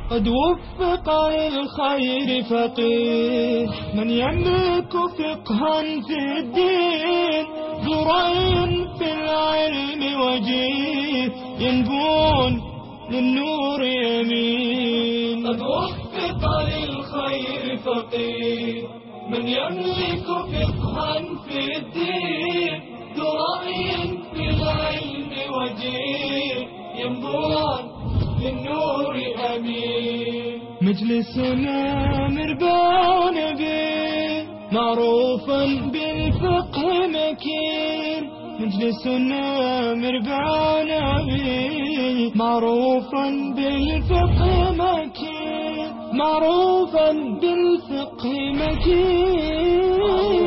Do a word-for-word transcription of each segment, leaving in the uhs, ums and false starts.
قد وفق للخير فقيه من يملك فقها في الدين ذو رأي في العلم وجيه ينبون للنور يمين. قد وفق للخير فقيه من يملك فقها في الدين ذو رأي في العلم وجيه ينبون للنور أمين. مجلسنا مربان به معروفا بالفقه مكين. مجلسنا مربان به معروفا بالفقه مكين. معروفا بالفقه مكين.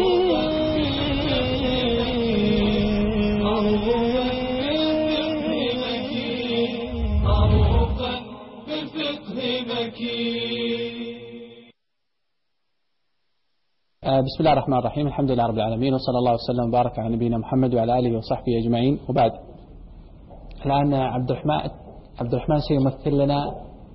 بسم الله الرحمن الرحيم. الحمد لله رب العالمين، وصلى الله وسلم وبارك على نبينا محمد وعلى آله وصحبه أجمعين، وبعد. الآن عبد الرحمن عبد الرحمن سيمثل لنا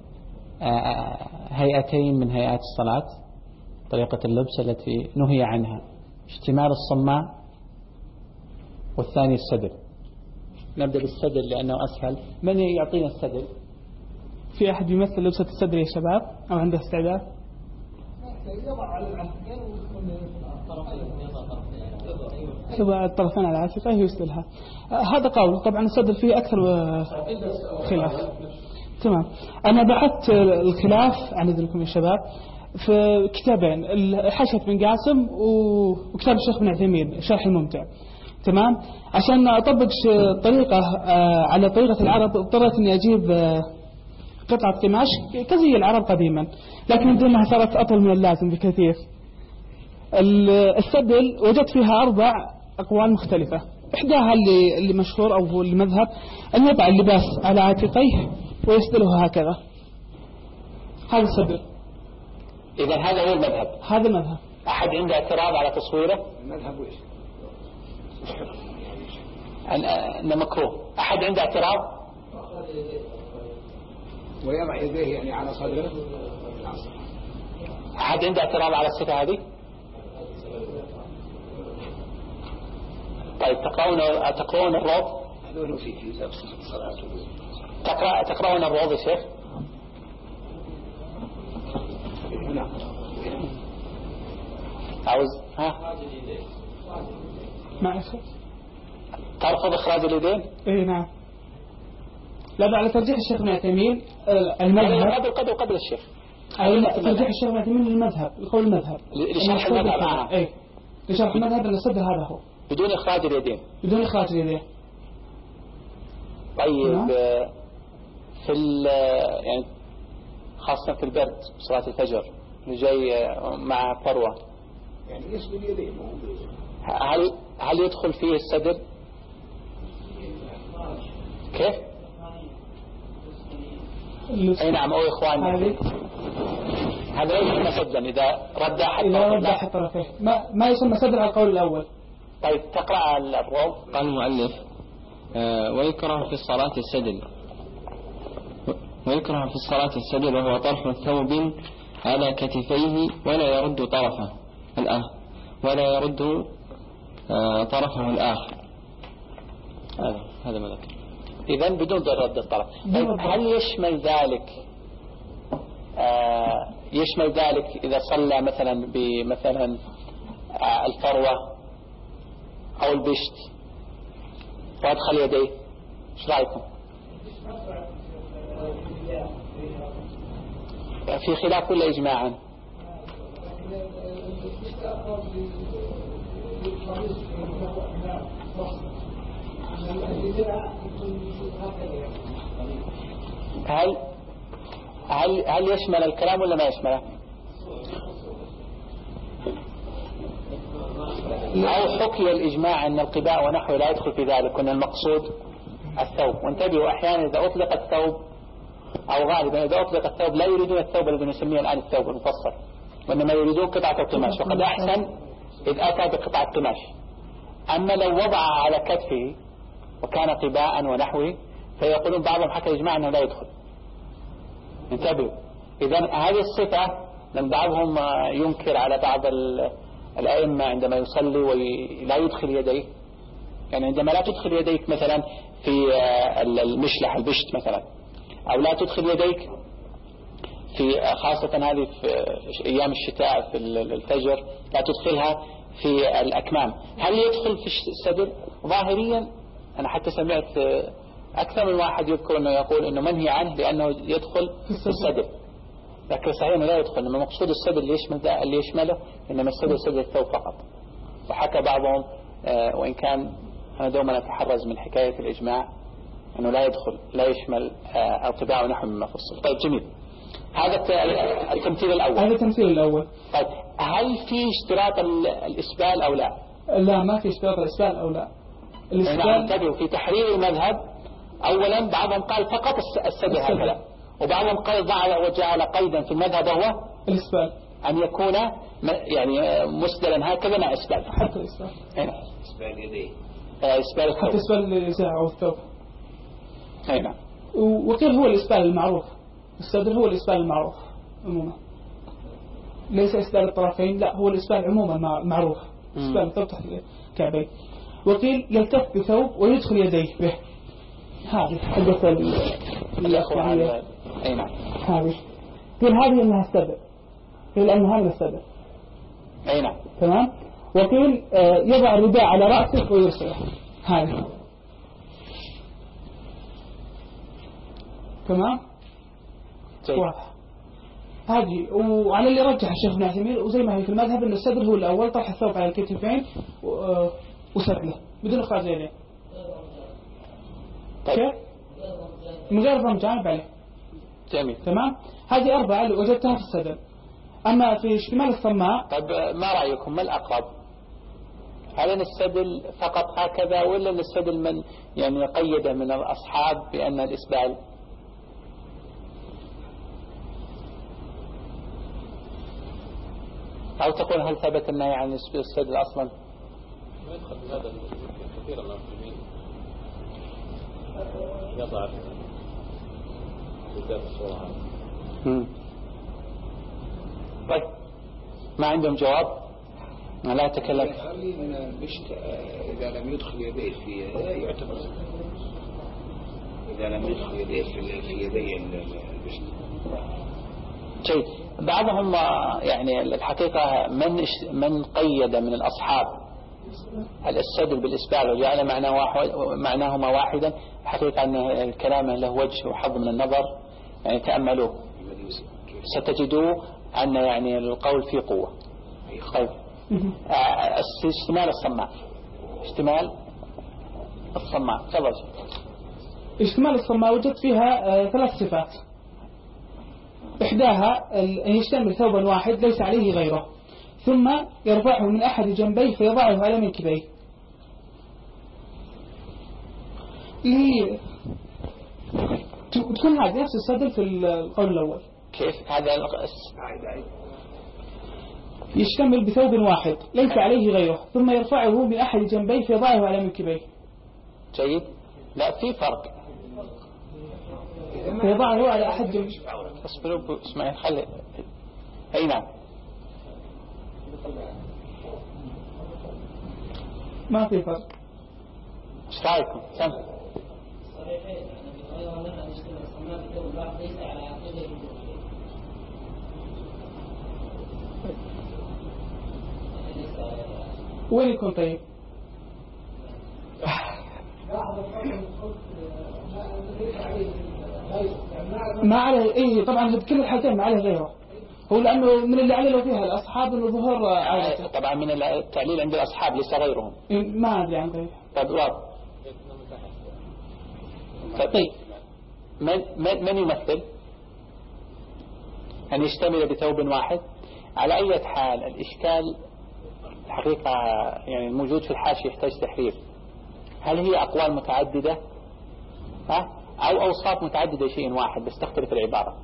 هيئتين من هيئات الصلاة، طريقة اللبس التي نهي عنها، اشتمال الصماء والثاني السدل. نبدأ بالسدل لأنه أسهل. من يعطينا السدل؟ في أحد يمثل لبسة السدل يا شباب أو عنده استعداد؟ يضع على العاتقين يضع الطرفين على العاتقة ويسدلها. هذا قول. طبعا السدل فيه أكثر خلاف. تمام. أنا بحثت الخلاف عن ذلكم يا شباب في كتابين، حاشية بن قاسم وكتاب الشيخ بن عثيمين شرح الممتع. تمام. عشان أطبق طريقة على طريقة العرب اضطريت أني أجيب قطعة قماش كزي العرب قديما، لكن يبدو أنها صارت أطول من اللازم بكثير. السدل وجدت فيها أربع أقوال مختلفة. إحداها اللي, اللي مشهور أو المذهب أن يضع اللباس على عاتقيه ويسدله هكذا. هذا السدل. إذا هذا هو المذهب. هذا المذهب. أحد عنده اعتراض على تصويره؟ المذهب وإيش؟ أنه مكروه. أحد عنده اعتراض؟ ويضع يديه يعني على صدره. أحد عنده اعتراض على الصفة هذه؟ طيب تقرؤون تقرؤون الروض؟ هذول في في صفة الصلاة. تقرأ تقرؤون الروض يا شيخ؟ نعم. عاوز ها؟ ما أخذ. ترفض إخراج اليدين؟ إيه نعم. لا، على ترجيح الشيخ ابن عثيمين المذهب. قبل قبل قبل الشيخ. أي ترجيح الشيخ ابن عثيمين للمذهب، القول المذهب. لشرح المذهب. آه. إيه. لشرح المذهب أن السدل هذا هو. بدون إخراج اليدين. بدون إخراج اليدين. طيب في ال يعني خاصة في البرد صلاة الفجر اللي جاي مع فروة. يعني يسدل يديه. هل هل يدخل فيه السدل؟ كيف؟ اي نعم. او اخواني هذا ليس مسدا اذا رد احد احد طرفيه ما ما يسمى سدل على القول الاول. طيب تقرا الروض. قال المؤلف آه ويكره في الصلاة السدل ويكره في الصلاة السدل وهو طرح ثوب على كتفيه ولا يرد طرفه الآخر ولا يرد آه طرفه الآخر. هذا هذا ما ذكر. إذن بدون رد الطرف. هل يشمل ذلك آه يشمل ذلك إذا صلى مثلا بمثلا آه الفروة أو البشت وأدخل يديه؟ إيش رأيكم؟ في خلاف ولا إجماعا؟ هل هل هل يشمل الكلام ولا ما يشمله؟ أو حكي الإجماع أن القباء ونحوه لا يدخل في ذلك وأن المقصود الثوب. وانتبهوا أحيانا إذا أطلق الثوب أو غالبا إذا أطلق الثوب لا يريدون الثوب الذي نسميه الآن الثوب المفصل، وإنما يريدون قطعة القماش، وقد أحسن إذ أتى بقطعة قماش. أما لو وضع على كتفه وكان قباء ونحوه فيقولون بعضهم حكى الإجماع أنه لا يدخل. انتبهوا إذا هذه الصفة من بعضهم ينكر على بعض الأئمة عندما يصلي ولا يدخل يديه، يعني عندما لا تدخل يديك مثلا في المشلح البشت مثلا، أو لا تدخل يديك في خاصة هذه في أيام الشتاء في الفجر لا تدخلها في الأكمام، هل يدخل في الصدر؟ ظاهريا أنا حتى سمعت أكثر من واحد يذكر أنه يقول أنه منهي عنه لأنه يدخل في الصدر، لكن صحيح أنه لا يدخل، إنما مقصود الصدر اللي يشمل اللي يشمله إنما الصدر صدر الثوب فقط. وحكى بعضهم آه وإن كان أنا دوما أتحرز من حكاية الإجماع أنه لا يدخل لا يشمل آه الطباع ونحو مما فصل. طيب جميل، هذا التمثيل الأول. هذا التمثيل الأول. طيب هل في اشتراط الإسبال أو لا؟ لا، ما في اشتراط الإسبال أو لا. الإسبال انتبهوا في تحرير المذهب، أولا بعضهم قال فقط السدر هكذا، وبعضهم قال وجعل قيدا في المذهب وهو الإسبال، أن يكون يعني مسدلا هكذا مع إسبال، حتى الإسبال إسبال يديه، إسبال الثوب، حتى إسبال الإزاع أو الثوب. أي نعم. وقيل هو الإسبال المعروف، السدر هو الإسبال المعروف عموما، ليس إسبال الطرفين، لا هو الإسبال عموما معروف، إسبال الثوب تحت الكعبين. وقيل يلتف بثوب ويدخل يديه به، هذه حدث الأخوة. أي نعم. هذه قيل هذه أنها السدر، قيل أنها من السدر. أي نعم. تمام. وقيل يضع الرداء على رأسه ويرسله، هذه تمام. واضح هذه. وعلى اللي رجح الشيخ ابن عثيمين وزي ما هي في المذهب أن السدر هو الأول، طرح الثوب على الكتفين وسدله بدون إخراج يديه. طيب. من غير ضم جانب عليه. جميل. تمام. هذه أربعة اللي وجدتها في السدر. أما في اشتمال الصماء. طيب ما رأيكم ما الأقرب؟ هل أن السدل فقط هكذا ولا أن السدل من يعني قيد من الأصحاب بأن الإسبال؟ أو تقول هل ثبت النهي عن السدل أصلا؟ ما يدخل في هذا كثيرا من المسلمين يضع قدام الصورة هذه. طيب ما عندهم جواب؟ لا أتكلم. هل البشت إذا لم يدخل يديه في يعتبر إذا لم يدخل يديه في يدي البشت؟ جيد. بعضهم يعني الحقيقة من من قيد من الأصحاب السدل بالإسبال وجعل معناه واحد معناهما واحدا، الحقيقة أن الكلام له وجه وحظ من النظر، يعني تأملوه ستجدوا أن يعني القول فيه قوة. طيب اشتمال الصماء، اشتمال الصماء تفضل. اشتمال الصماء وجدت فيها ثلاث صفات، إحداها أن يشتمل ثوبا واحد ليس عليه غيره، ثم يرفعه من أحد جنبيه فيضعه على منكبيه. تكون هذه نفس السدل في القول الأول. كيف هذا؟ يشتمل بثوب واحد ليس عليه غيره ثم يرفعه من أحد جنبيه فيضعه على منكبيه. جيد. لا في فرق. فيضعه على أحد جنبيه. اصبروا اسمعي خلي. أي نعم. ما في فرق. ايش رايكم؟ سم. وين يكون طيب؟ ما عليه. ايه طبعا بكل الحالتين ما عليه غيره، هو لأنه من اللي عللوا فيها الأصحاب أنه ظهور عادته. طبعا من التعليل عند الأصحاب ليس غيرهم. ما أدري عن غيره. طيب واضح. طيب من من من يمثل أن يشتمل بثوب واحد؟ على أي حال الإشكال الحقيقة يعني الموجود في الحاشية يحتاج تحرير. هل هي أقوال متعددة ها أو أوصاف متعددة شيء واحد بس تختلف العبارة؟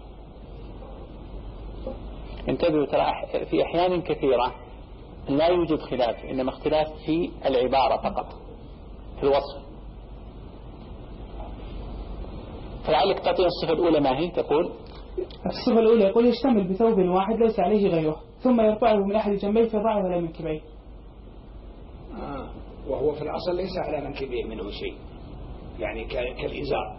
انتبهوا ترى في أحيان كثيرة لا يوجد خلاف، إنما اختلاف في العبارة فقط في الوصف. فلعلك تعطينا الصفة الأولى ما هي؟ تقول الصفة الأولى يقول يشتمل بثوب واحد ليس عليه غيره ثم يرفعه من أحد جنبيه فيضعه على منكبيه. آه. وهو في الأصل ليس على منكبيه منه شيء، يعني كالإزار.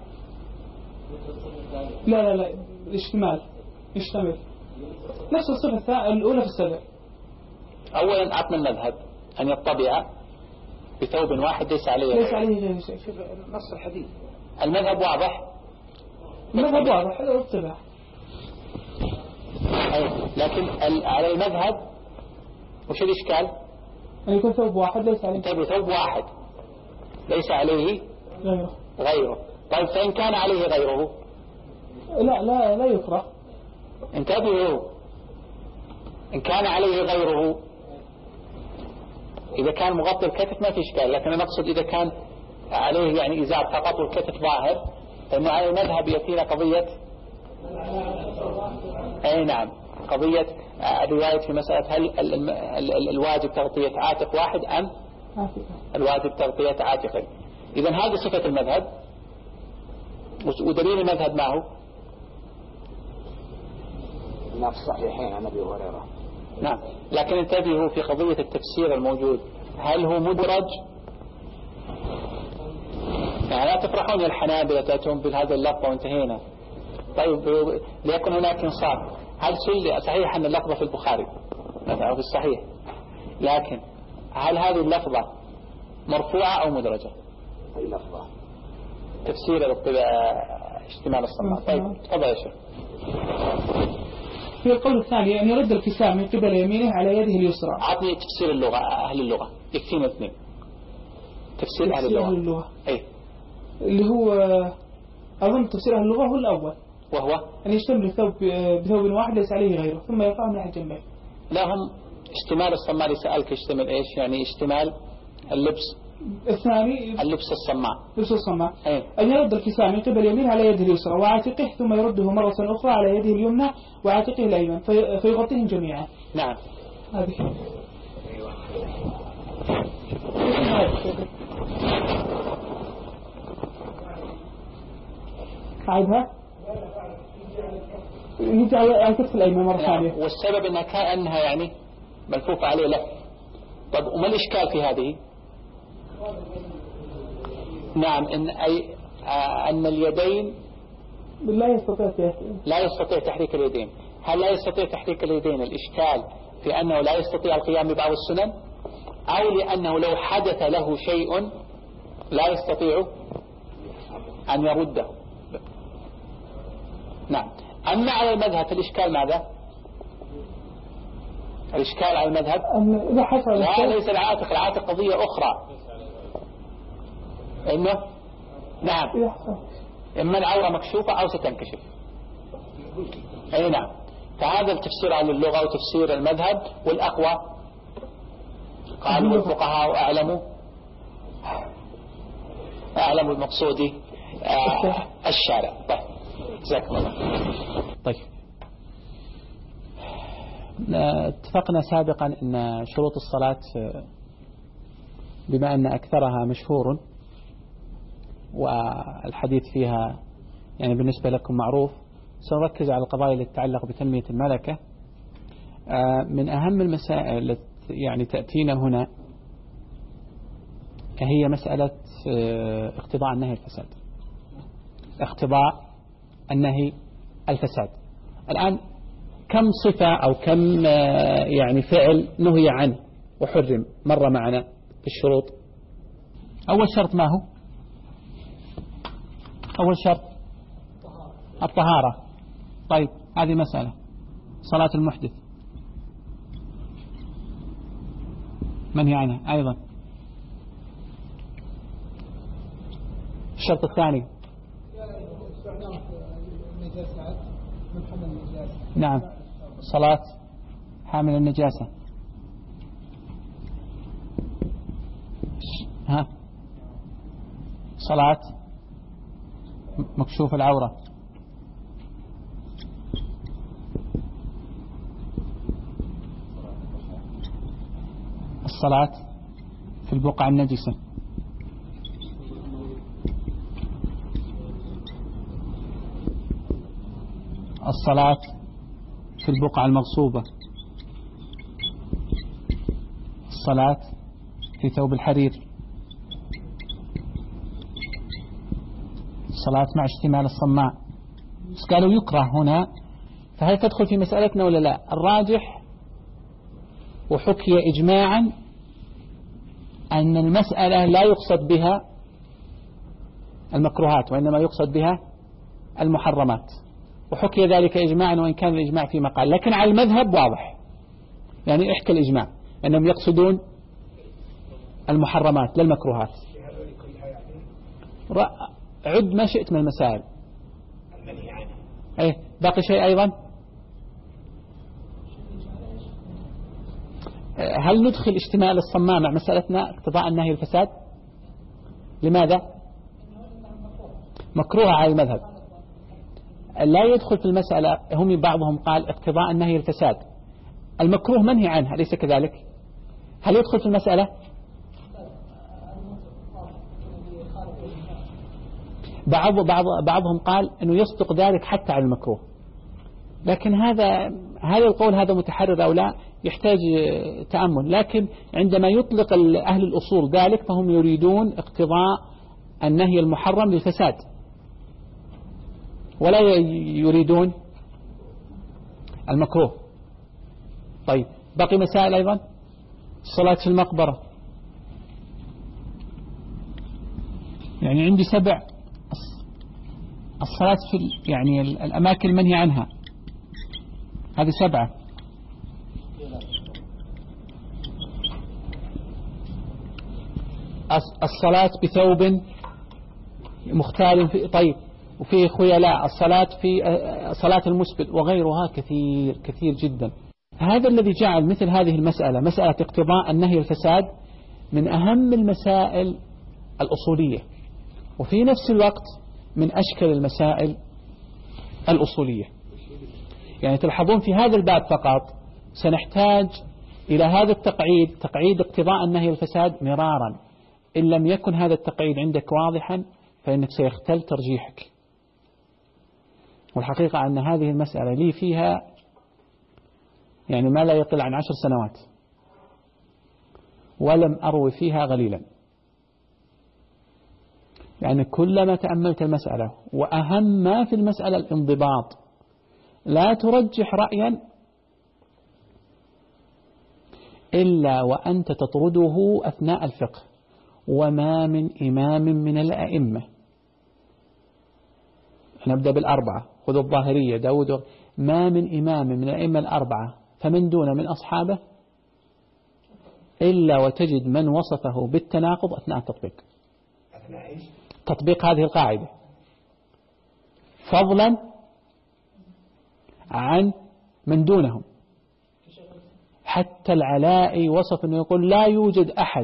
لا لا لا الاشتمال يشتمل نفس الصفة الأولى في السبع. أولا عطنا المذهب أن يطبع بثوب واحد ليس عليه ليس عليه غير شيء. نص الحديث المذهب واضح. المذهب واضح هذا الطباع. لكن على المذهب وش الإشكال؟ أن يكون ثوب واحد ليس عليه طيب ثوب واحد ليس عليه غيره. غيره. طيب فإن كان عليه غيره لا لا لا يكره. انتبهوا، إن كان عليه غيره إذا كان مغطي الكتف ما في إشكال، لكن أنا أقصد إذا كان عليه يعني إزار فقط والكتف ظاهر، فإنه على المذهب يأتينا قضية أي نعم قضية الرواية في مسألة هل ال ال ال الواجب تغطية عاتق واحد أم الواجب تغطية عاتقين. إذا هذه صفة المذهب، ودليل المذهب ما هو؟ ما في الصحيحين عن أبي هريرة. نعم، لكن انتبهوا في قضية التفسير الموجود، هل هو مدرج؟ يعني لا تفرحون الحنابلة تأتون بهذا اللفظة وانتهينا. طيب ليكن هناك انصاف، هل صحيح أن اللفظة في البخاري مثلا في الصحيح، لكن هل هذه اللفظة مرفوعة أو مدرجة؟ اللفظة تفسير اشتمال الصماء. طيب تفضل يا شيخ. في القول الثاني أن يرد الكساء من قبل يمينه على يده اليسرى. عطني تفسير اللغة، أهل اللغة يكفينا اثنين. تفسير أهل اللغة, اللغة. أي اللي هو أظن تفسير أهل اللغة هو الأول، وهو أن يشتمل بثوب بثوب واحد ليس عليه غيره ثم يرفعه من أحد جنبيه. لهم اشتمال الصماء اللي سألك يشتمل إيش؟ يعني اشتمال اللبس الثاني اللبس الصماء لبس الصماء أي. أن يرد الكساء من قبل يمين على يده اليسرى وعاتقه ثم يرده مرة أخرى على يده اليمنى وعاتقه الأيمن في فيغطيهم جميعا. نعم هذه أعيدها يجي على الكتف الأيمن مرة ثانية. نعم. والسبب أنها كأنها يعني ملفوفة عليه لف. طب وما الإشكال في هذه؟ نعم إن أي آه أن اليدين لا يستطيع لا يستطيع تحريك اليدين. هل لا يستطيع تحريك اليدين الإشكال في أنه لا يستطيع القيام ببعض السنن، أو لأنه لو حدث له شيء لا يستطيع أن يرده؟ نعم. أما على المذهب الإشكال ماذا؟ الإشكال على المذهب لا ليس العاتق، العاتق قضية أخرى. إنه نعم إما العورة مكشوفة أو ستنكشف. أي نعم. فهذا التفسير على اللغة وتفسير المذهب، والأقوى قالوا الفقهاء أعلموا أعلموا المقصود آه الشارع. طيب جزاكم الله. طيب اتفقنا سابقا أن شروط الصلاة بما أن أكثرها مشهور والحديث فيها يعني بالنسبة لكم معروف، سنركز على القضايا التي تتعلق بتنمية الملكة. من أهم المسائل التي يعني تأتينا هنا هي مسألة اقتضاء النهي الفساد. اقتضاء النهي الفساد. الآن كم صفة أو كم يعني فعل نهي عنه وحرم مر معنا في الشروط؟ أول شرط ما هو؟ أول شرط الطهارة. طيب هذه مسألة. صلاة المحدث منهي عنها أيضا. الشرط الثاني نعم صلاة حامل النجاسة. ها صلاة مكشوف العورة. الصلاة في البقعة النجسة. الصلاة في البقعة المغصوبة، الصلاة في ثوب الحرير، الصلاة مع اشتمال الصماء. بس قالوا يكره هنا، فهل تدخل في مسألتنا ولا لا؟ الراجح وحكي إجماعا أن المسألة لا يقصد بها المكروهات وإنما يقصد بها المحرمات، وحكي ذلك إجماعا وإن كان الإجماع في مقال، لكن على المذهب واضح، يعني احكى الإجماع أنهم يقصدون المحرمات للمكروهات. عد ما شئت من المسائل. ايه باقي شيء أيضا؟ هل ندخل اشتمال الصماء مع مسألتنا اقتضاء النهي الفساد؟ لماذا؟ مكروه على المذهب، لا يدخل في المسألة. هم بعضهم قال اقتضاء النهي الفساد، المكروه منهي عنها، ليس كذلك؟ هل يدخل في المسألة؟ بعض بعض بعضهم قال انه يصدق ذلك حتى على المكروه، لكن هذا هذا القول هذا متحرر او لا يحتاج تأمل. لكن عندما يطلق أهل الأصول ذلك فهم يريدون اقتضاء النهي المحرم للفساد، ولا يريدون المكروه. طيب باقي مسائل أيضا. الصلاة في المقبرة، يعني عندي سبع. الصلاة في يعني الأماكن المنهي عنها هذه سبعة. الصلاة بثوب مختال في طيب وفيه خيلاء، الصلاة في صلاة المسبل وغيرها كثير كثير جدا. هذا الذي جعل مثل هذه المسألة مسألة اقتضاء النهي الفساد من أهم المسائل الأصولية، وفي نفس الوقت من أشكل المسائل الأصولية. يعني تلاحظون في هذا الباب فقط سنحتاج إلى هذا التقعيد، تقعيد اقتضاء النهي الفساد مرارا. إن لم يكن هذا التقعيد عندك واضحا فإنك سيختل ترجيحك. والحقيقة أن هذه المسألة لي فيها يعني ما لا يقل عن عشر سنوات، ولم أروي فيها غليلا. يعني كلما تأملت المسألة، وأهم ما في المسألة الانضباط، لا ترجح رأيا إلا وأنت تطرده أثناء الفقه. وما من إمام من الأئمة، نبدأ بالأربعة، خذوا الظاهرية داود، ما من إمام من الأئمة الأربعة فمن دون من أصحابه إلا وتجد من وصفه بالتناقض أثناء التطبيق، تطبيق هذه القاعدة، فضلا عن من دونهم. حتى العلائي وصف أنه يقول لا يوجد أحد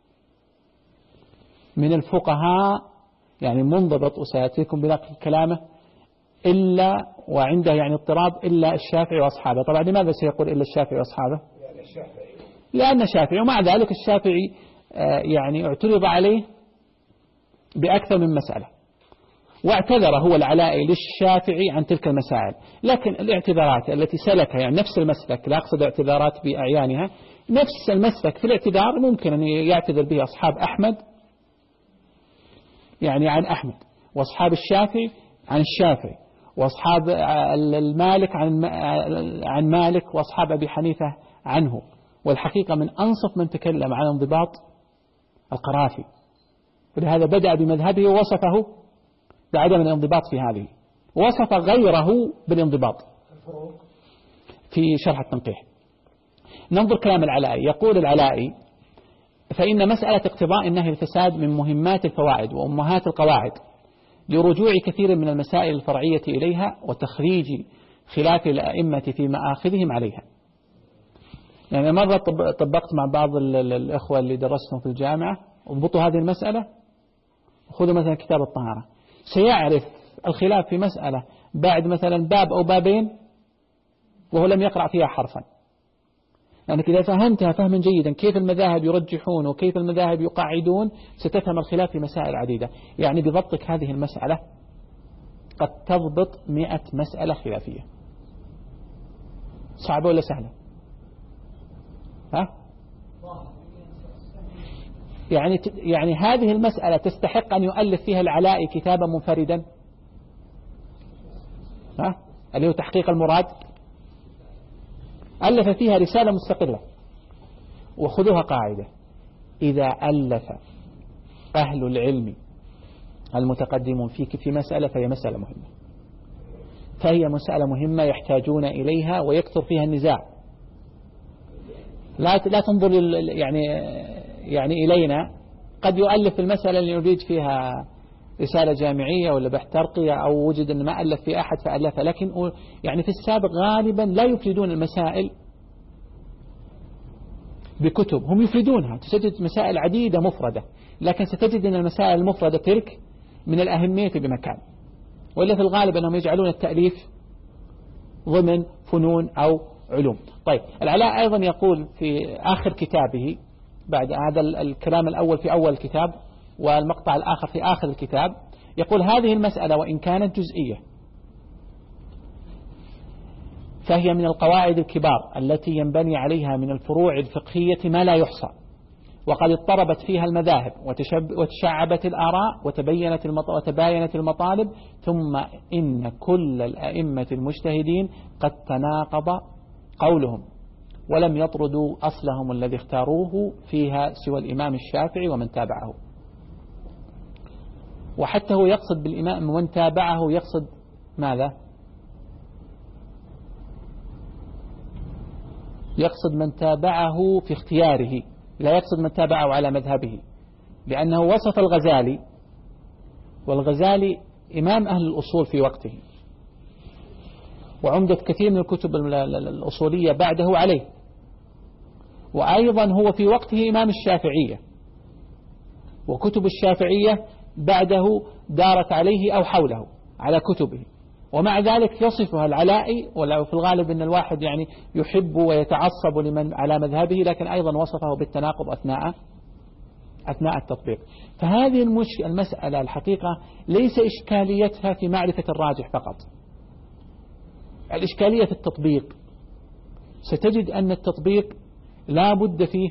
من الفقهاء يعني منضبط، وسيأتيكم بنقل كلامه، إلا وعنده يعني اضطراب إلا الشافعي وأصحابه. طبعا لماذا سيقول إلا الشافعي وأصحابه؟ لأن الشافعي، ومع ذلك الشافعي يعني اعترض عليه بأكثر من مسألة، واعتذر هو العلائي للشافعي عن تلك المسائل. لكن الاعتذارات التي سلكها يعني نفس المسلك، لا أقصد اعتذارات بأعيانها، نفس المسلك في الاعتذار ممكن أن يعتذر به أصحاب أحمد يعني عن أحمد، وأصحاب الشافعي عن الشافعي، وأصحاب المالك عن عن مالك، وأصحاب أبي حنيفة عنه. والحقيقة من أنصف من تكلم عن انضباط القرافي، ولهذا بدأ بمذهبه ووصفه بعدم الانضباط في هذه، وصف غيره بالانضباط في شرح التنقيح. ننظر كلام العلائي. يقول العلائي: فإن مسألة اقتضاء النهي الفساد من مهمات الفوائد وأمهات القواعد، لرجوع كثير من المسائل الفرعية إليها وتخريج خلاف الأئمة في مآخذهم عليها. يعني مرة طبقت مع بعض الأخوة اللي درستهم في الجامعة، اضبطوا هذه المسألة، خذوا مثلا كتاب الطهارة، سيعرف الخلاف في مسألة بعد مثلا باب أو بابين وهو لم يقرأ فيها حرفا. يعني إذا فهمتها فهما جيدا كيف المذاهب يرجحون وكيف المذاهب يقاعدون، ستفهم الخلاف في مسائل عديدة. يعني بضبطك هذه المسألة قد تضبط مئة مسألة خلافية. صعبة ولا سهلة؟ ها؟ يعني يعني هذه المسألة تستحق أن يؤلف فيها العلائي كتابا منفردا، ها؟ اللي هو تحقيق المراد، ألف فيها رسالة مستقلة. وخذوها قاعدة: إذا ألف أهل العلم المتقدمون فيك في مسألة فهي مسألة مهمة، فهي مسألة مهمة يحتاجون إليها ويكثر فيها النزاع. لا لا تنظر يعني يعني إلينا، قد يؤلف المسألة اللي يريد فيها رسالة جامعية ولا بحث ترقية، أو وجد أن ما ألف في أحد فألفها، لكن يعني في السابق غالبا لا يفردون المسائل بكتب، هم يفردونها. تجد مسائل عديدة مفردة، لكن ستجد أن المسائل المفردة تلك من الأهمية بمكان، وإلا في الغالب أنهم يجعلون التأليف ضمن فنون أو علوم. طيب، العلاء أيضا يقول في آخر كتابه، بعد هذا الكلام الأول في أول الكتاب والمقطع الآخر في آخر الكتاب، يقول: هذه المسألة وإن كانت جزئية فهي من القواعد الكبار التي ينبني عليها من الفروع الفقهية ما لا يحصى، وقد اضطربت فيها المذاهب وتشعبت الآراء وتبينت وتباينت المطالب، ثم إن كل الأئمة المجتهدين قد تناقض قولهم ولم يطردوا أصلهم الذي اختاروه فيها سوى الإمام الشافعي ومن تابعه. وحتى هو يقصد بالإمام ومن تابعه يقصد ماذا؟ يقصد من تابعه في اختياره، لا يقصد من تابعه على مذهبه، لأنه وصف الغزالي، والغزالي إمام أهل الأصول في وقته، وعمدة كثير من الكتب الأصولية بعده عليه، وأيضا هو في وقته إمام الشافعية، وكتب الشافعية بعده دارت عليه أو حوله على كتبه، ومع ذلك يصفها العلائي، وفي الغالب أن الواحد يعني يحب ويتعصب لمن على مذهبه، لكن أيضا وصفه بالتناقض أثناء أثناء التطبيق. فهذه المسألة الحقيقة ليس إشكاليتها في معرفة الراجح فقط، الإشكالية في التطبيق. ستجد أن التطبيق لا بد فيه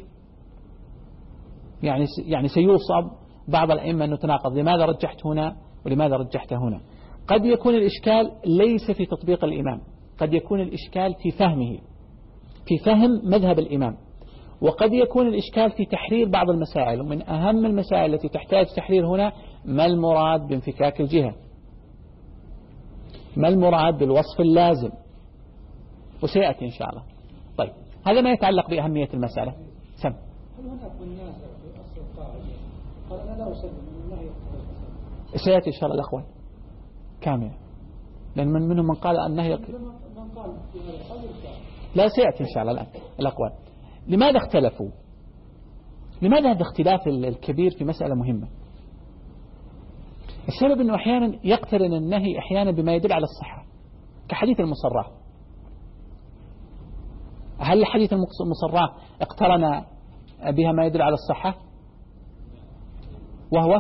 يعني يعني سيوصب بعض الأئمة أنه تناقض، لماذا رجحت هنا ولماذا رجحت هنا. قد يكون الإشكال ليس في تطبيق الإمام، قد يكون الإشكال في فهمه، في فهم مذهب الإمام، وقد يكون الإشكال في تحرير بعض المسائل. ومن أهم المسائل التي تحتاج تحرير هنا: ما المراد بانفكاك الجهة؟ ما المراد بالوصف اللازم؟ وسيأتي إن شاء الله. طيب، هذا ما يتعلق بأهمية المسألة. سم. هل هناك من نازع في أصل القاعدة قال أنا لا أسلم من الله يقتضي الفساد؟ سيأتي إن شاء الله الأخوان كاملة، لأن من منهم من قال أنه لا، سيأتي إن شاء الله الآن الأقوال. لماذا اختلفوا؟ لماذا هذا الاختلاف الكبير في مسألة مهمة؟ السبب أنه أحيانا يقترن النهي أحيانا بما يدل على الصحة، كحديث المصراه. هل الحديث المصراه اقترن بها ما يدل على الصحة؟ وهو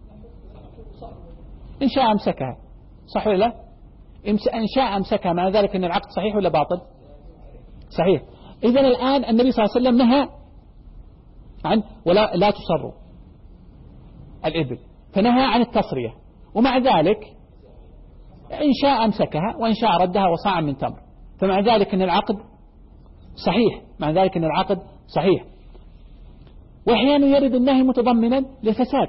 إن شاء أمسكها، صح ولا لا؟ إن شاء أمسكها، مع ذلك أن العقد صحيح ولا باطل؟ صحيح. إذن الآن النبي صلى الله عليه وسلم نهى عن ولا لا تصروا الإبل، فنهى عن التصرية، ومع ذلك إن شاء أمسكها وإن شاء ردها وصاع من تمر، فمع ذلك أن العقد صحيح، مع ذلك أن العقد صحيح. وأحيانا يرد النهي متضمنا للفساد،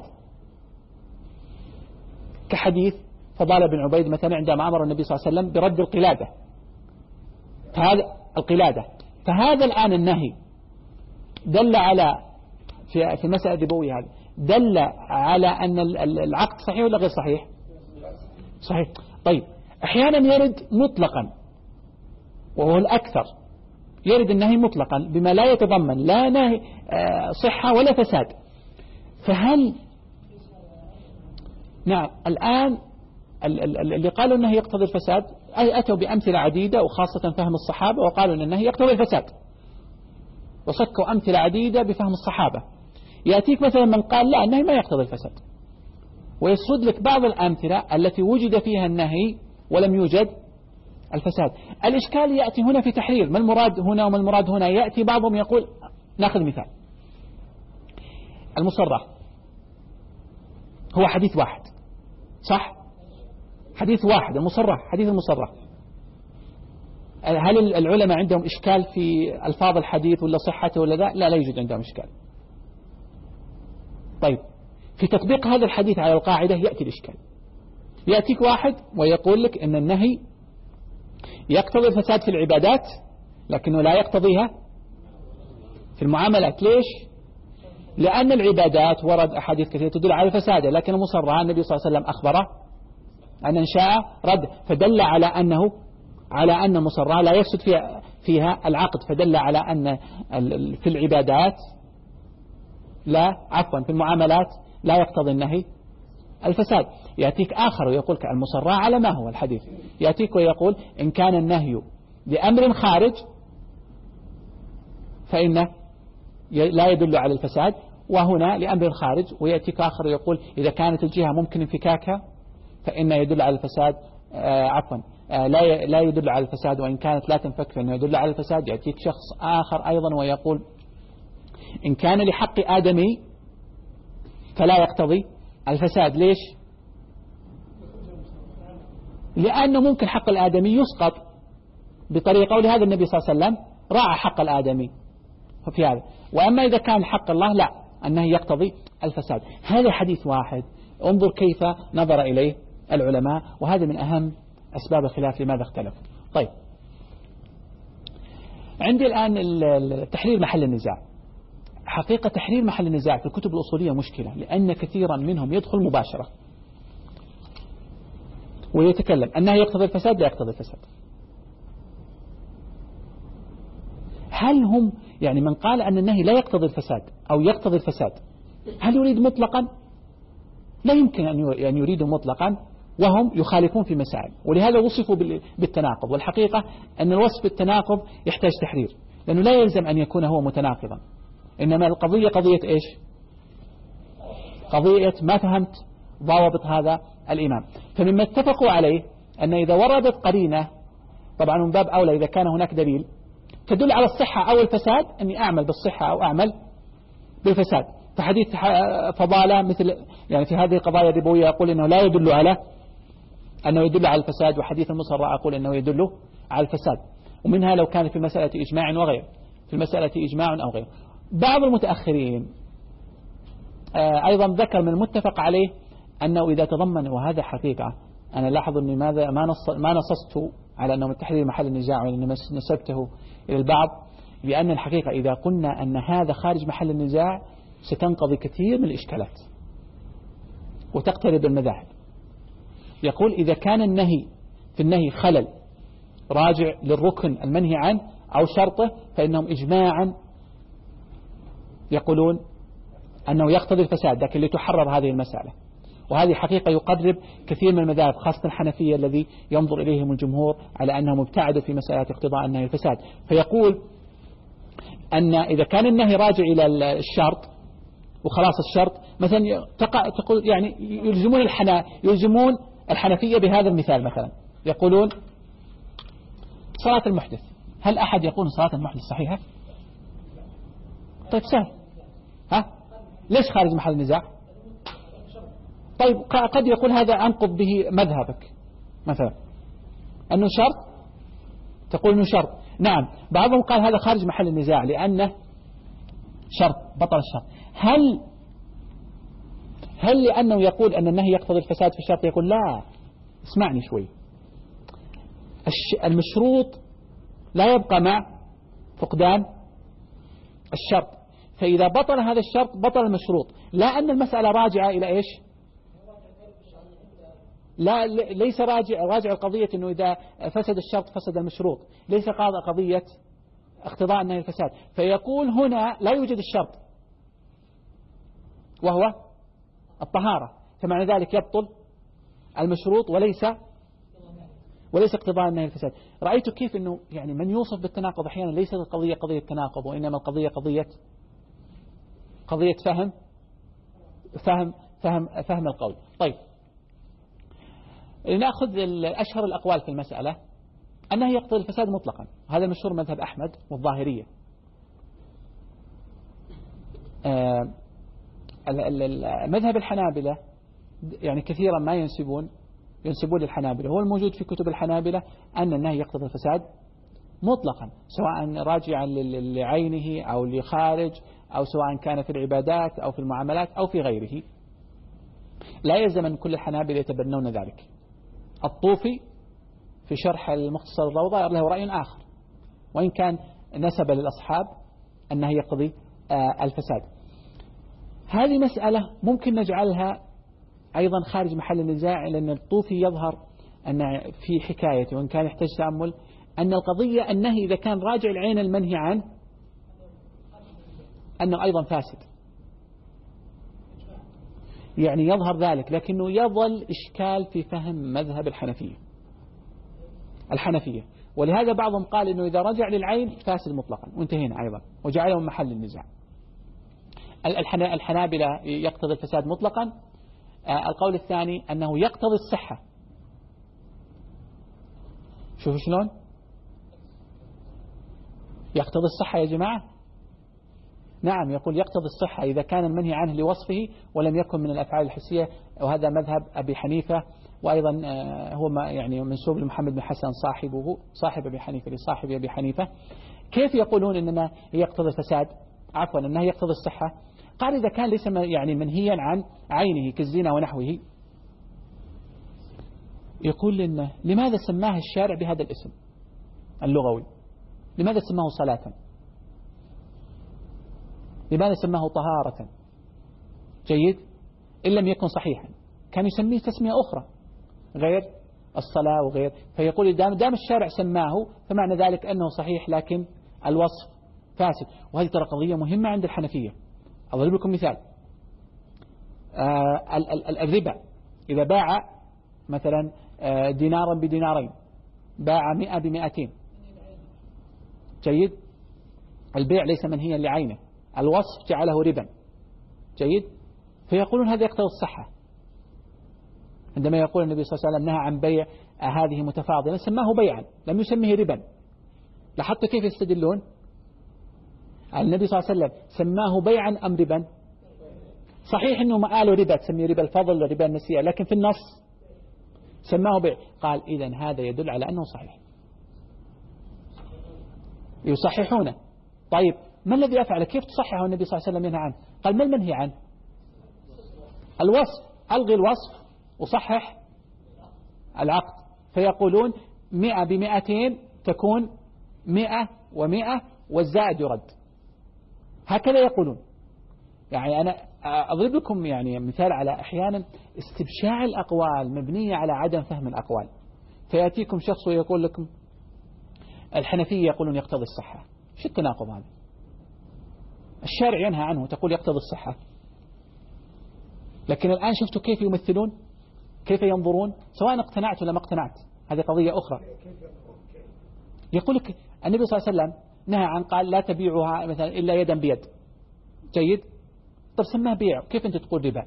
كحديث فضال بن عبيد مثلا عندما أمر النبي صلى الله عليه وسلم برد القلادة، فهذا القلادة فهذا الآن النهي دل على في في مسألة دبوي، هذا دل على أن العقد صحيح ولا غير صحيح؟ صحيح. طيب، أحيانا يرد مطلقا وهو الأكثر، يرد النهي مطلقا بما لا يتضمن لا نهي صحة ولا فساد. فهل نعم الآن اللي قالوا أنه يقتضي الفساد أتوا بأمثلة عديدة، وخاصة فهم الصحابة، وقالوا أن النهي يقتضي الفساد، وصكوا أمثلة عديدة بفهم الصحابة. يأتيك مثلا من قال لا، النهي ما يقتضي الفساد، ويسرد لك بعض الأمثلة التي وجد فيها النهي ولم يوجد الفساد. الإشكال يأتي هنا في تحرير ما المراد هنا وما المراد هنا. يأتي بعضهم يقول، نأخذ مثال المصرح هو حديث واحد، صح؟ حديث واحد المصرح، حديث المصرح. هل العلماء عندهم إشكال في ألفاظ الحديث ولا صحته ولا لا؟ لا لا يوجد عندهم إشكال. طيب في تطبيق هذا الحديث على القاعدة يأتي الإشكال. يأتيك واحد ويقول لك أن النهي يقتضي الفساد في العبادات لكنه لا يقتضيها في المعاملات. ليش؟ لأن العبادات ورد أحاديث كثيرة تدل على الفساد، لكن المصرح النبي صلى الله عليه وسلم أخبره أن إن شاء رد، فدل على أنه على أن المصرح لا يفسد فيها, فيها العقد، فدل على أن في العبادات لا عفوا في المعاملات لا يقتضي النهي الفساد. يأتيك آخر ويقول المصرح على ما هو الحديث، يأتيك ويقول إن كان النهي بأمر خارج فإنه لا يدل على الفساد، وهنا لأمر خارج. ويأتيك آخر ويقول إذا كانت الجهة ممكن انفكاكها فإنه يدل على الفساد، آه عفوا آه لا لا يدل على الفساد، وإن كانت لا تنفك فإنه يدل على الفساد. يأتيك شخص آخر أيضا ويقول إن كان لحق آدمي فلا يقتضي الفساد. ليش؟ لأنه ممكن حق الآدمي يسقط بطريقة، ولهذا النبي صلى الله عليه وسلم راعى حق الآدمي في هذا. وأما إذا كان حق الله لا، أنه يقتضي الفساد. هذا حديث واحد، انظر كيف نظر إليه العلماء، وهذا من أهم أسباب الخلاف لماذا اختلفوا. طيب عندي الآن تحرير محل النزاع. حقيقة تحرير محل النزاع في الكتب الأصولية مشكلة، لأن كثيرا منهم يدخل مباشرة ويتكلم أنه يقتضي الفساد لا يقتضي الفساد. هل هم يعني من قال أن النهي لا يقتضي الفساد أو يقتضي الفساد هل يريد مطلقا؟ لا يمكن أن يريدوا مطلقا، وهم يخالفون في مسائل، ولهذا وصفوا بالتناقض. والحقيقة أن الوصف بالتناقض يحتاج تحرير، لأنه لا يلزم أن يكون هو متناقضا، إنما القضية قضية إيش؟ قضية ما فهمت ضوابط هذا الإمام. فمما اتفقوا عليه أن إذا وردت قرينة، طبعا من باب أولى إذا كان هناك دليل تدل على الصحة أو الفساد، أني أعمل بالصحة أو أعمل بالفساد. فحديث فضالة مثل يعني في هذه القضايا الربوية يقول إنه لا يدل على أنه يدل على الفساد، وحديث المصرع يقول إنه يدل على الفساد. ومنها لو كان في مسألة إجماع وغير، في المسألة إجماع أو غير. بعض المتأخرين أيضا ذكر من المتفق عليه أنه إذا تضمن، وهذا حقيقة أنا لاحظ أني ماذا ما نص ما نصصت على أنه من تحرير محل النزاع، وأني نسبته إلى البعض، لأن الحقيقة إذا قلنا أن هذا خارج محل النزاع ستنقضي كثير من الإشكالات وتقترب المذاهب. يقول إذا كان النهي في النهي خلل راجع للركن المنهي عنه أو شرطه فإنهم إجماعا يقولون أنه يقتضي الفساد، لكن لتحرر هذه المسألة. وهذه حقيقة يقرب كثير من المذاهب خاصة الحنفية الذي ينظر إليهم الجمهور على أنهم ابتعدوا في مسألة اقتضاء النهي الفساد. فيقول أن إذا كان النهي راجع إلى الشرط وخلاص الشرط مثلا تقع تقول يعني يلزمون الحنا يلزمون الحنفية بهذا المثال، مثلا يقولون صلاة المحدث، هل أحد يقول صلاة المحدث صحيحة؟ طيب سهل، ها ليش خارج محل النزاع؟ طيب قد يقول هذا أنقض به مذهبك مثلا أنه شرط، تقول أنه شرط. نعم بعضهم قال هذا خارج محل النزاع لأنه شرط بطل الشرط. هل هل لأنه يقول أن النهي يقتضي الفساد في الشرط؟ يقول لا، اسمعني شوي، المشروط لا يبقى مع فقدان الشرط، فإذا بطل هذا الشرط بطل المشروط. لا أن المسألة راجعة إلى إيش؟ لا ليس راجع راجع القضية أنه إذا فسد الشرط فسد المشروط، ليس قضية اقتضاء النهي الفساد. فيقول هنا لا يوجد الشرط وهو الطهارة، فمعنى ذلك يبطل المشروط وليس وليس اقتضاء النهي الفساد. رأيت كيف أنه يعني من يوصف بالتناقض أحيانا ليست القضية قضية تناقض، وإنما القضية قضية قضية فهم فهم فهم فهم القول. طيب لنأخذ أشهر الأقوال في المسألة. النهي يقتضي الفساد مطلقا. هذا مشهور مذهب أحمد والظاهرية. آه مذهب الحنابلة يعني كثيرا ما ينسبون ينسبون للحنابلة، هو الموجود في كتب الحنابلة أن النهي يقتضي الفساد مطلقا، سواء راجعا لعينه أو لخارج، أو سواء كان في العبادات أو في المعاملات أو في غيره. لا يلزم أن كل الحنابلة يتبنون ذلك. الطوفي في شرح المختصر الروضة له رأي آخر، وإن كان نسب للأصحاب أنه يقضي الفساد. هذه مسألة ممكن نجعلها أيضا خارج محل النزاع، لأن الطوفي يظهر أن في حكايته وإن كان يحتاج تأمل أن القضية النهي إذا كان راجع العين المنهي عنه أنه أيضا فاسد، يعني يظهر ذلك، لكنه يظل إشكال في فهم مذهب الحنفية الحنفية ولهذا بعضهم قال أنه إذا رجع للعين فاسد مطلقا، وانتهينا أيضا وجعله محل النزاع. الحنابلة يقتضي الفساد مطلقا. القول الثاني أنه يقتضي الصحة. شوفوا شلون يقتضي الصحة يا جماعة. نعم، يقول يقتضي الصحة إذا كان المنهي عنه لوصفه ولم يكن من الأفعال الحسية، وهذا مذهب أبي حنيفة، وأيضا هو ما يعني منسوب لمحمد بن حسن صاحبه صاحب أبي حنيفة لصاحب أبي حنيفة. كيف يقولون إننا يقتضي الفساد عفوا أنه يقتضي الصحة؟ قال إذا كان ليس يعني منهيا عن عينه كالزنا ونحوه. يقول لنا لماذا سماه الشارع بهذا الاسم اللغوي؟ لماذا سماه صلاة؟ لماذا سماه طهارة؟ جيد، إن لم يكن صحيحا كان يسميه تسمية أخرى غير الصلاة وغير. فيقول دام, دام الشارع سماه فمعنى ذلك أنه صحيح لكن الوصف فاسد. وهذه ترى قضية مهمة عند الحنفية. أضرب لكم مثال. آه الربا إذا باع مثلا آه دينارا بدينارين، باع مئة بمئتين، جيد، البيع ليس منهيا لعينه، الوصف جعله ربا، جيد، فيقولون هذا يقتضي الصحة. عندما يقول النبي صلى الله عليه وسلم نهى عن بيع هذه متفاضلة سماه بيعا لم يسميه ربا. لاحظت كيف يستدلون؟ النبي صلى الله عليه وسلم سماه بيعا أم ربا؟ صحيح أنه ما قالوا ربا تسميه ربا الفضل وربا النسيئة، لكن في النص سماه بيع. قال إذن هذا يدل على أنه صحيح، يصححونه. طيب ما الذي أفعل؟ كيف تصححه النبي صلى الله عليه وسلم ينهى عنه؟ قال ما المنهي عنه؟ الوصف، ألغي الوصف وصحح العقد. فيقولون مئة بمئتين تكون مئة ومئة والزائد يرد. هكذا يقولون. يعني أنا أضرب لكم يعني مثال على أحيانا استبشاع الأقوال مبنية على عدم فهم الأقوال. فيأتيكم شخص ويقول لكم الحنفية يقولون يقتضي الصحة. شو التناقض هذا؟ الشارع ينهى عنه تقول يقتضي الصحة، لكن الآن شفتوا كيف يمثلون، كيف ينظرون، سواء اقتنعت ولا ما اقتنعت هذه قضية أخرى. يقول لك النبي صلى الله عليه وسلم نهى عن قال لا تبيعها مثلا إلا يدا بيد، جيد، طب سماه بيع، كيف أنت تقول ربا؟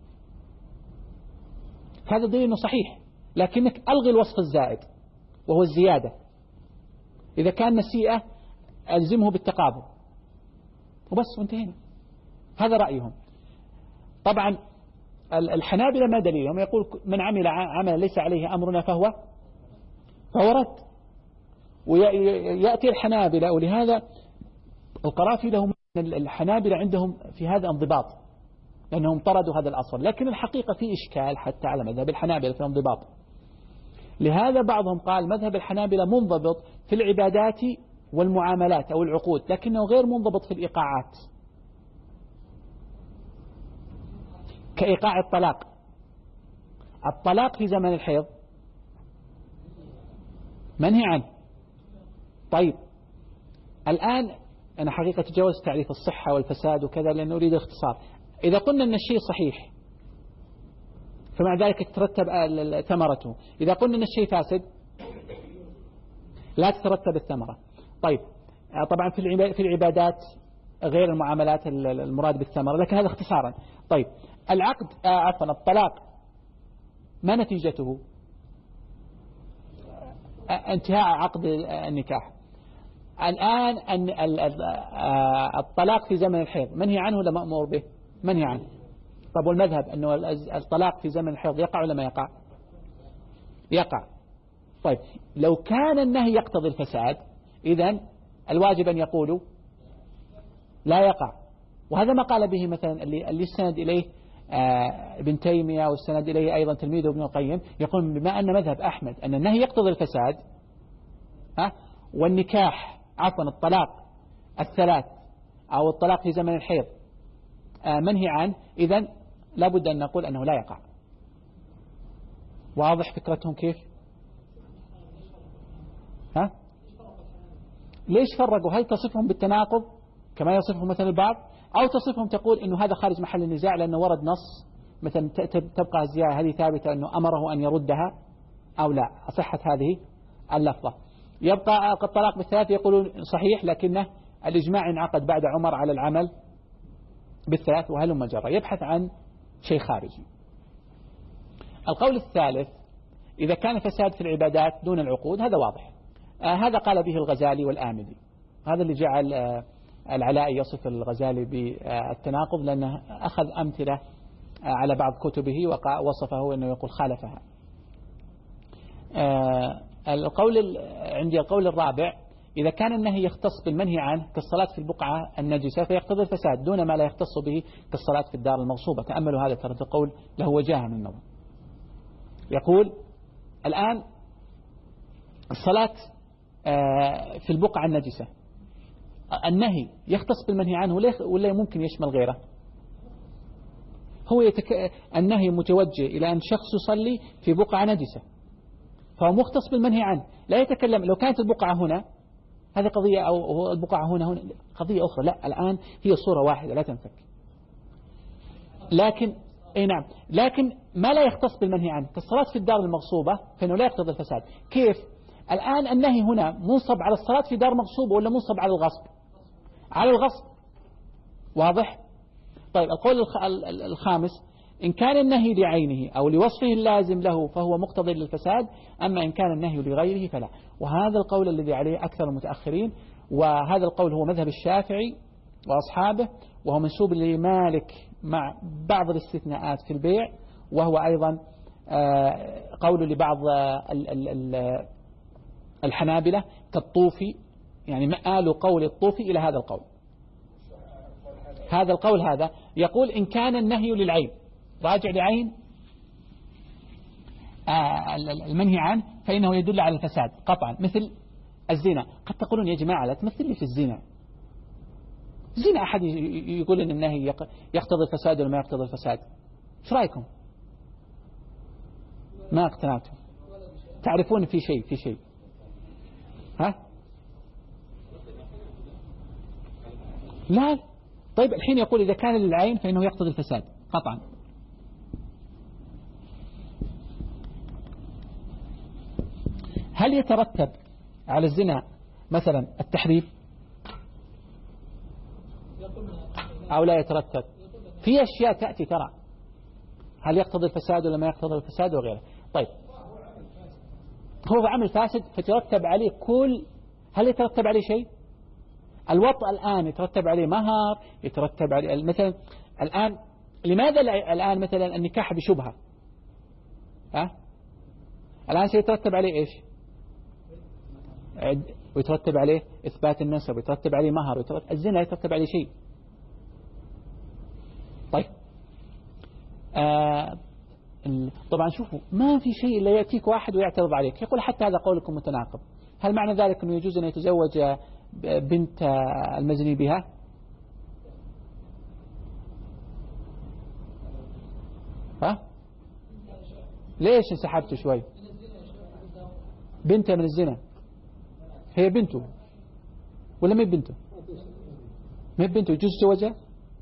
هذا دليل أنه صحيح، لكنك ألغي الوصف الزائد وهو الزيادة. إذا كان نسيئة ألزمه بالتقابل وبس وانتهينا. هذا رأيهم. طبعا الحنابلة ما دليلهم؟ يقول من عمل عمل ليس عليه أمرنا فهو فهو رد. ويأتي الحنابلة، ولهذا القرافي لهم الحنابلة عندهم في هذا انضباط لأنهم طردوا هذا الأصل، لكن الحقيقة في إشكال حتى على مذهب الحنابلة في انضباط. لهذا بعضهم قال مذهب الحنابلة منضبط في العبادات والمعاملات أو العقود، لكنه غير منضبط في الإيقاعات، كإيقاع الطلاق. الطلاق في زمن الحيض منهي عنه. طيب الآن أنا حقيقة تجاوز تعريف الصحة والفساد وكذا لأن أريد اختصار. إذا قلنا أن الشيء صحيح فمع ذلك تترتب ثمرته، إذا قلنا أن الشيء فاسد لا تترتب الثمرة. طيب طبعا في العبادات غير المعاملات المراد بالثمرة، لكن هذا اختصارا. طيب العقد عفوا الطلاق ما نتيجته؟ انتهاء عقد النكاح. الآن الطلاق في زمن الحيض منهي عنه ولا مأمور به؟ منهي عنه. طب والمذهب أنه الطلاق في زمن الحيض يقع ولا ما يقع؟ يقع. طيب لو كان النهي يقتضي الفساد إذن الواجب أن يقولوا لا يقع. وهذا ما قال به مثلا اللي, اللي استند إليه ابن تيمية واستند إليه أيضا تلميذه ابن القيم، يقول بما أن مذهب أحمد أن النهي يقتضي الفساد ها والنكاح عفوا الطلاق الثلاث أو الطلاق في زمن الحيض منهي عنه، إذن لابد أن نقول أنه لا يقع. واضح فكرتهم كيف؟ ها؟ ليش فرقوا؟ هل تصفهم بالتناقض كما يصفهم مثلا البعض، أو تصفهم تقول إنه هذا خارج محل النزاع لأنه ورد نص مثلا تبقى الزيادة هذه ثابتة أنه أمره أن يردها أو لا، صحة هذه اللفظة. يبقى الطلاق بالثلاث يقولون صحيح لكنه الإجماع انعقد بعد عمر على العمل بالثلاث وهلم جرى، يبحث عن شيء خارجي. القول الثالث إذا كان فساد في العبادات دون العقود هذا واضح. آه هذا قال به الغزالي والآمدي، هذا اللي جعل آه العلاء يصف الغزالي بالتناقض لأنه أخذ أمثلة آه على بعض كتبه ووصفه أنه يقول خالفها. آه القول عندي القول الرابع إذا كان النهي يختص بالمنهي عنه كالصلاة في البقعة النجسة فيقتضي الفساد دون ما لا يختص به كالصلاة في الدار المغصوبة. تأملوا هذا ترى القول له وجاهة من النظر. يقول الآن الصلاة في البقعة النجسة النهي يختص بالمنهي عنه ولا ممكن يشمل غيره؟ هو يتك... النهي متوجه إلى أن شخص يصلي في بقعة نجسة فهو مختص بالمنهي عنه، لا يتكلم لو كانت البقعة هنا هذه قضية أو البقعة هنا هنا قضية أخرى. لا الآن هي صورة واحدة لا تنفك. لكن أي نعم لكن ما لا يختص بالمنهي عنه كالصلاة في الدار المغصوبة فإنه لا يقتضي الفساد. كيف؟ الآن النهي هنا منصب على الصلاة في دار مغصوبة ولا منصب على الغصب؟ على الغصب. واضح؟ طيب القول الخامس إن كان النهي لعينه أو لوصفه اللازم له فهو مقتضي للفساد، أما إن كان النهي لغيره فلا. وهذا القول الذي عليه أكثر المتأخرين، وهذا القول هو مذهب الشافعي وأصحابه، وهو منسوب لمالك مع بعض الاستثناءات في البيع، وهو أيضا قول لبعض الحنابلة كالطوفي، يعني مآل قول الطوفي إلى هذا القول. هذا القول هذا يقول إن كان النهي للعين راجع لعين المنهي عنه فإنه يدل على الفساد قطعا، مثل الزنا. قد تقولون يا جماعة لا تمثل لي في الزنا، زنا أحد يقول إن النهي يقتضي الفساد ولا ما يقتضي الفساد؟ ايش رأيكم؟ ما اقتنعتم؟ تعرفون في شيء في شيء ها؟ لا. طيب الحين يقول إذا كان للعين فإنه يقتضي الفساد قطعا. هل يترتب على الزنا مثلا التحريم أو لا يترتب؟ في أشياء تأتي ترى هل يقتضي الفساد ولا ما يقتضي الفساد وغيره. طيب هو عمل فاسد فترتب عليه كل، هل يترتب عليه شيء؟ الوطء الآن يترتب عليه مهر، يترتب عليه مثلا الآن لماذا الآن مثلا النكاح بشبهة ها؟ الآن سيترتب عليه إيش؟ ويترتب عليه إثبات النسب، ويترتب عليه مهر، ويترتب الزنا يترتب عليه شيء. طيب آه طبعا شوفوا ما في شيء إلا يأتيك واحد ويعترض عليك يقول حتى هذا قولكم متناقض. هل معنى ذلك أنه يجوز أن يتزوج بنت المزني بها؟ ها؟ ليش انسحبت شوي؟ بنته من الزنا، هي بنته ولا ما بنته؟ ما بنته يجوز تزوجها؟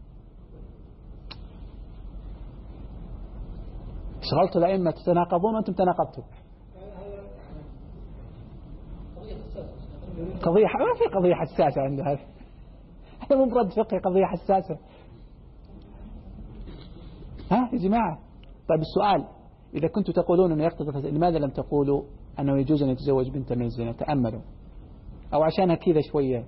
شغلت الأئمة تتناقضون وأنتم تناقضتوا. قضية ما في قضية حساسة عنده هذا، هذا مو برد فقهي، قضية حساسة. ها يا جماعة؟ طيب السؤال إذا كنتوا تقولون أنه يقتضي الفساد لماذا لم تقولوا أنه يجوز أن يتزوج بنت من الزنا، تأملوا، أو عشانها كذا شوية.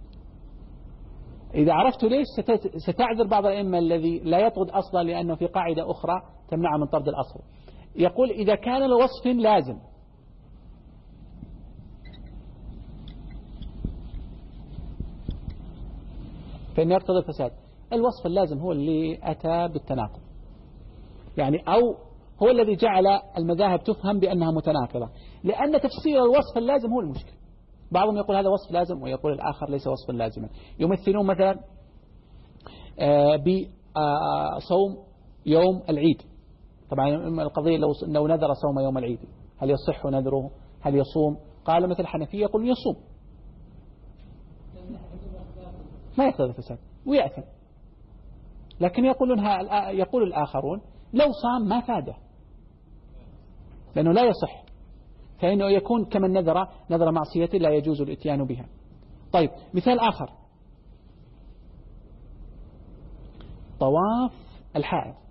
إذا عرفت ليش ستعذر بعض الأئمة الذي لا يطرد أصلا لأنه في قاعدة أخرى تمنع من طرد الأصل. يقول إذا كان لوصف لازم، فإن يقتضي الفساد. الوصف اللازم هو اللي أتى بالتناقض، يعني أو هو الذي جعل المذاهب تفهم بأنها متناقضة، لأن تفسير الوصف اللازم هو المشكل. بعضهم يقول هذا وصف لازم ويقول الآخر ليس وصفا لازما. يمثلون مثلا بصوم يوم العيد. طبعا القضية لو نذر صوم يوم العيد هل يصح نذره؟ هل يصوم؟ قال مثل الحنفية يقول يصوم، ما يقتضي الفساد ويأثم. لكن يقولون يقول الآخرون لو صام ما فاده لأنه لا يصح، فإنه يكون كمن نذر نذر معصية لا يجوز الاتيان بها. طيب مثال آخر، طواف الحائض.